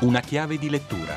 Una chiave di lettura.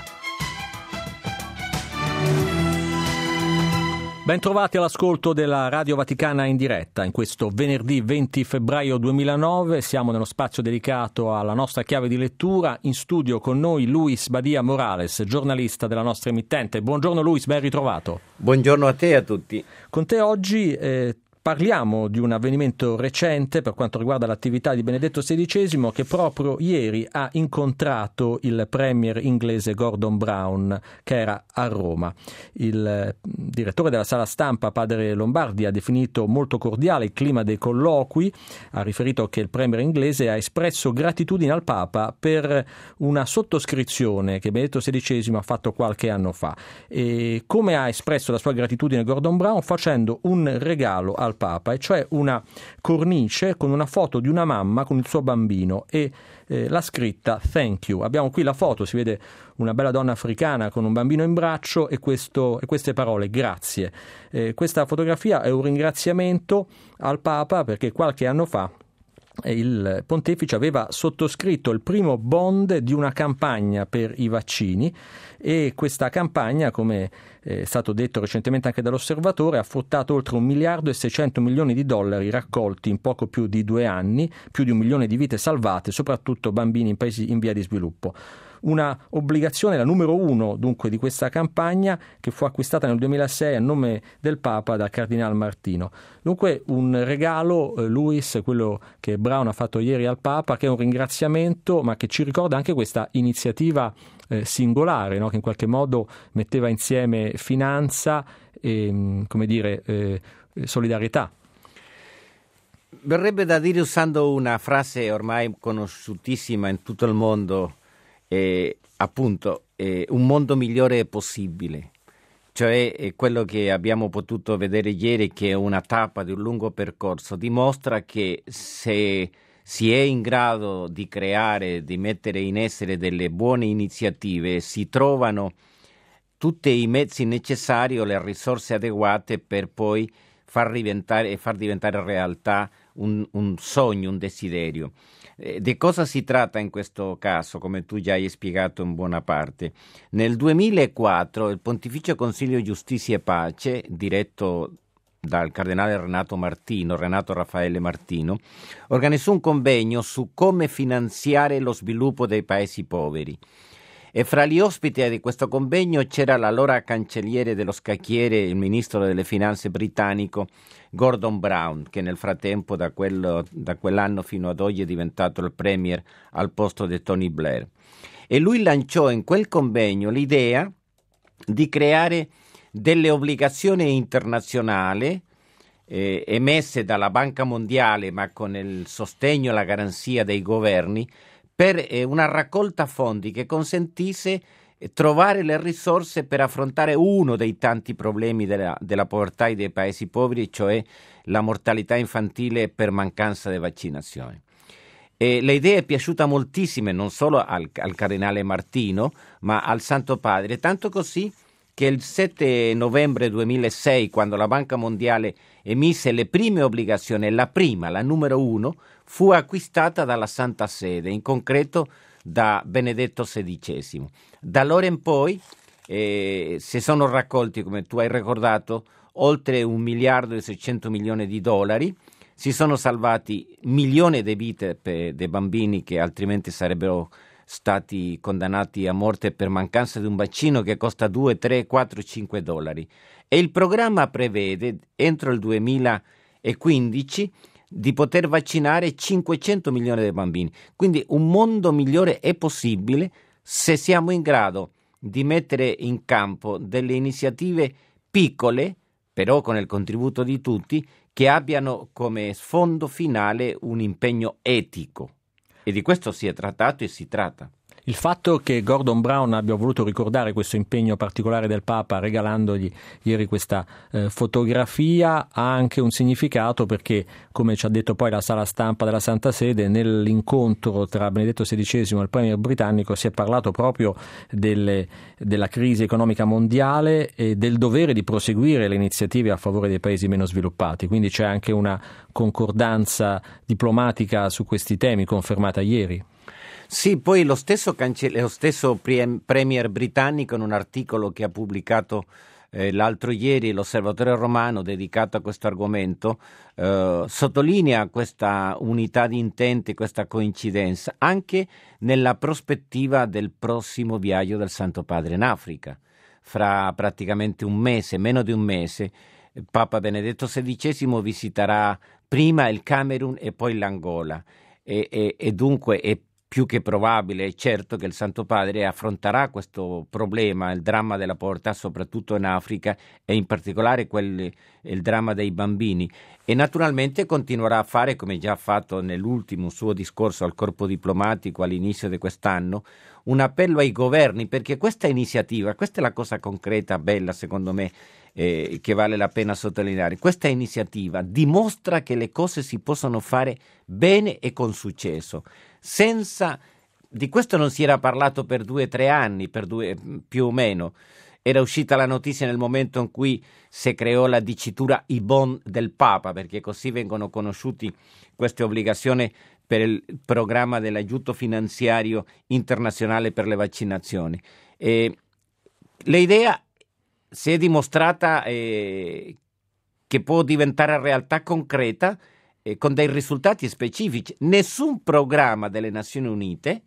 Ben trovati all'ascolto della Radio Vaticana in diretta. In questo venerdì 20 febbraio 2009 siamo nello spazio dedicato alla nostra chiave di lettura. In studio con noi Luis Badia Morales, giornalista della nostra emittente. Buongiorno Luis, ben ritrovato. Buongiorno a te e a tutti. Con te oggi parliamo di un avvenimento recente per quanto riguarda l'attività di Benedetto XVI, che proprio ieri ha incontrato il premier inglese Gordon Brown, che era a Roma. Il direttore della sala stampa, padre Lombardi, ha definito molto cordiale il clima dei colloqui, ha riferito che il premier inglese ha espresso gratitudine al Papa per una sottoscrizione che Benedetto XVI ha fatto qualche anno fa. E come ha espresso la sua gratitudine Gordon Brown? Facendo un regalo al Papa, e cioè una cornice con una foto di una mamma con il suo bambino e la scritta "Thank you". Abbiamo qui la foto, si vede una bella donna africana con un bambino in braccio e queste parole "grazie". Questa fotografia è un ringraziamento al Papa perché qualche anno fa il pontefice aveva sottoscritto il primo bond di una campagna per i vaccini, e questa campagna, come è stato detto recentemente anche dall'Osservatore, ha fruttato oltre $1,6 miliardi raccolti in poco più di 2 anni, più di 1 milione di vite salvate, soprattutto bambini in paesi in via di sviluppo. Una obbligazione, la numero 1 dunque di questa campagna, che fu acquistata nel 2006 a nome del Papa dal Cardinal Martino. Dunque un regalo, Luis, quello che Brown ha fatto ieri al Papa, che è un ringraziamento, ma che ci ricorda anche questa iniziativa singolare, no? Che in qualche modo metteva insieme finanza e solidarietà. Verrebbe da dire, usando una frase ormai conosciutissima in tutto il mondo, un mondo migliore è possibile, cioè quello che abbiamo potuto vedere ieri, che è una tappa di un lungo percorso, dimostra che se si è in grado di creare, di mettere in essere delle buone iniziative, si trovano tutti i mezzi necessari o le risorse adeguate per poi far diventare realtà un sogno, un desiderio. Di cosa si tratta in questo caso, come tu già hai spiegato in buona parte? Nel 2004 il Pontificio Consiglio Giustizia e Pace, diretto dal cardinale Renato Raffaele Martino, organizzò un convegno su come finanziare lo sviluppo dei paesi poveri. E fra gli ospiti di questo convegno c'era l'allora cancelliere dello scacchiere, il ministro delle finanze britannico Gordon Brown, che nel frattempo da quell'anno fino ad oggi è diventato il premier al posto di Tony Blair. E lui lanciò in quel convegno l'idea di creare delle obbligazioni internazionali emesse dalla Banca Mondiale, ma con il sostegno e la garanzia dei governi, per una raccolta fondi che consentisse trovare le risorse per affrontare uno dei tanti problemi della povertà e dei paesi poveri, cioè la mortalità infantile per mancanza di vaccinazioni. E l'idea è piaciuta moltissimo non solo al cardinale Martino, ma al Santo Padre, tanto così che il 7 novembre 2006, quando la Banca Mondiale emise le prime obbligazioni, la numero 1, fu acquistata dalla Santa Sede, in concreto da Benedetto XVI. Da allora in poi si sono raccolti, come tu hai ricordato, oltre $1,6 miliardi, si sono salvati milioni di vite dei bambini che altrimenti sarebbero stati condannati a morte per mancanza di un vaccino che costa $2, $3, $4, $5. E il programma prevede, entro il 2015, di poter vaccinare 500 milioni di bambini. Quindi un mondo migliore è possibile se siamo in grado di mettere in campo delle iniziative piccole, però con il contributo di tutti, che abbiano come sfondo finale un impegno etico. E di questo si è trattato e si tratta. Il fatto che Gordon Brown abbia voluto ricordare questo impegno particolare del Papa regalandogli ieri questa fotografia ha anche un significato, perché, come ci ha detto poi la sala stampa della Santa Sede, nell'incontro tra Benedetto XVI e il premier britannico si è parlato proprio della crisi economica mondiale e del dovere di proseguire le iniziative a favore dei paesi meno sviluppati. Quindi c'è anche una concordanza diplomatica su questi temi confermata ieri. Sì, poi lo stesso premier britannico, in un articolo che ha pubblicato l'altro ieri l'Osservatore Romano dedicato a questo argomento, sottolinea questa unità di intenti, questa coincidenza, anche nella prospettiva del prossimo viaggio del Santo Padre in Africa. Fra praticamente un mese, meno di un mese, Papa Benedetto XVI visiterà prima il Camerun e poi l'Angola e dunque è più che probabile e certo che il Santo Padre affronterà questo problema, il dramma della povertà soprattutto in Africa e in particolare il dramma dei bambini, e naturalmente continuerà a fare, come già ha fatto nell'ultimo suo discorso al corpo diplomatico all'inizio di quest'anno, un appello ai governi, perché questa iniziativa, questa è la cosa concreta, bella secondo me, che vale la pena sottolineare. Questa iniziativa dimostra che le cose si possono fare bene e con successo. Di questo non si era parlato per 2 o 3 anni, più o meno. Era uscita la notizia nel momento in cui si creò la dicitura i bond del Papa, perché così vengono conosciuti queste obbligazioni per il programma dell'aiuto finanziario internazionale per le vaccinazioni. L'idea si è dimostrata che può diventare realtà concreta con dei risultati specifici. Nessun programma delle Nazioni Unite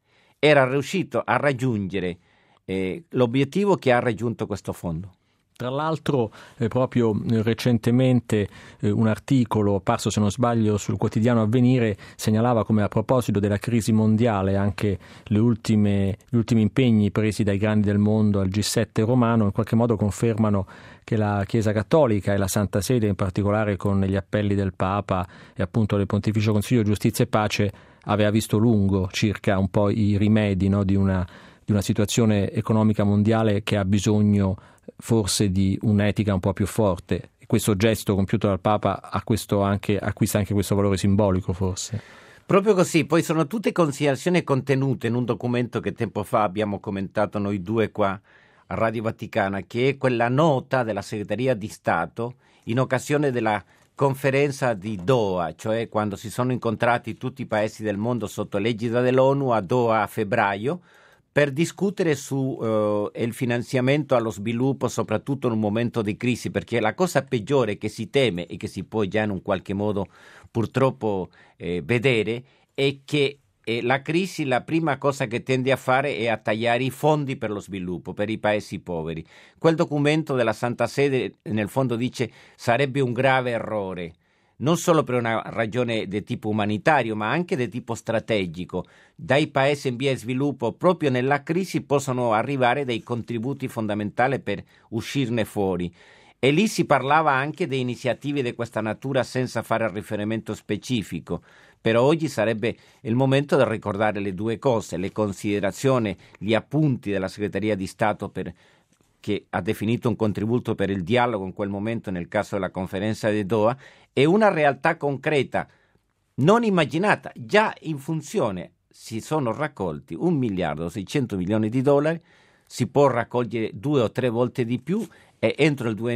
era riuscito a raggiungere l'obiettivo che ha raggiunto questo fondo. Tra l'altro proprio recentemente un articolo apparso, se non sbaglio, sul quotidiano Avvenire segnalava come a proposito della crisi mondiale anche gli ultimi impegni presi dai grandi del mondo al G7 romano in qualche modo confermano che la Chiesa Cattolica e la Santa Sede, in particolare con gli appelli del Papa e appunto del Pontificio Consiglio Giustizia e Pace, aveva visto lungo circa un po' i rimedi, no, di una situazione economica mondiale che ha bisogno forse di un'etica un po' più forte. E questo gesto compiuto dal Papa acquista anche questo valore simbolico, forse. Proprio così, poi sono tutte considerazioni contenute in un documento che tempo fa abbiamo commentato noi due qua a Radio Vaticana, che è quella nota della Segreteria di Stato in occasione della conferenza di Doha, cioè quando si sono incontrati tutti i paesi del mondo sotto l'egida dell'ONU a Doha a febbraio, per discutere su il finanziamento allo sviluppo, soprattutto in un momento di crisi, perché la cosa peggiore che si teme e che si può già in un qualche modo purtroppo vedere è che la crisi, la prima cosa che tende a fare è a tagliare i fondi per lo sviluppo, per i paesi poveri. Quel documento della Santa Sede nel fondo dice sarebbe un grave errore, non solo per una ragione di tipo umanitario, ma anche di tipo strategico. Dai paesi in via di sviluppo, proprio nella crisi, possono arrivare dei contributi fondamentali per uscirne fuori. E lì si parlava anche di iniziative di questa natura senza fare riferimento specifico. Però oggi sarebbe il momento di ricordare le due cose, le considerazioni, gli appunti della Segreteria di Stato che ha definito un contributo per il dialogo in quel momento nel caso della conferenza di Doha, e una realtà concreta, non immaginata, già in funzione. Si sono raccolti $1.600.000.000, si può raccogliere 2 o 3 volte di più e entro il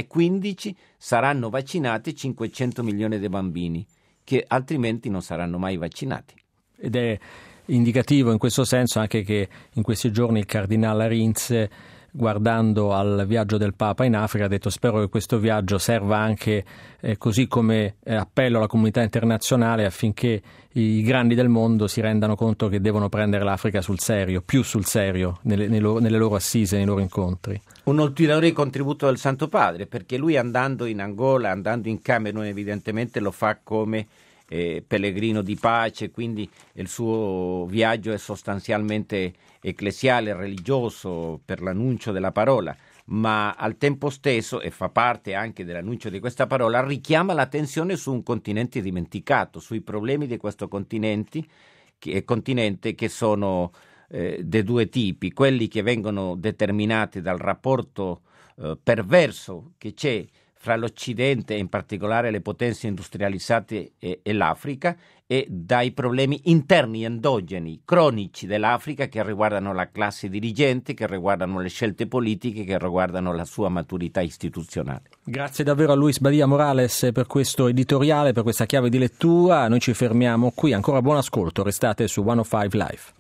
2015 saranno vaccinati 500 milioni di bambini che altrimenti non saranno mai vaccinati. Ed è indicativo in questo senso anche che in questi giorni il cardinale Rintz, guardando al viaggio del Papa in Africa, ha detto: spero che questo viaggio serva anche così come appello alla comunità internazionale affinché i grandi del mondo si rendano conto che devono prendere l'Africa sul serio, più sul serio, nelle loro assise, nei loro incontri. Un ulteriore contributo del Santo Padre, perché lui andando in Angola, andando in Camerun, evidentemente lo fa come pellegrino di pace, quindi il suo viaggio è sostanzialmente ecclesiale, religioso, per l'annuncio della parola, ma al tempo stesso, e fa parte anche dell'annuncio di questa parola, richiama l'attenzione su un continente dimenticato, sui problemi di questo continente che sono dei due tipi, quelli che vengono determinati dal rapporto perverso che c'è fra l'Occidente e in particolare le potenze industrializzate e l'Africa, e dai problemi interni endogeni, cronici dell'Africa, che riguardano la classe dirigente, che riguardano le scelte politiche, che riguardano la sua maturità istituzionale. Grazie davvero a Luis Badia Morales per questo editoriale, per questa chiave di lettura. Noi ci fermiamo qui. Ancora buon ascolto, restate su 105 Live.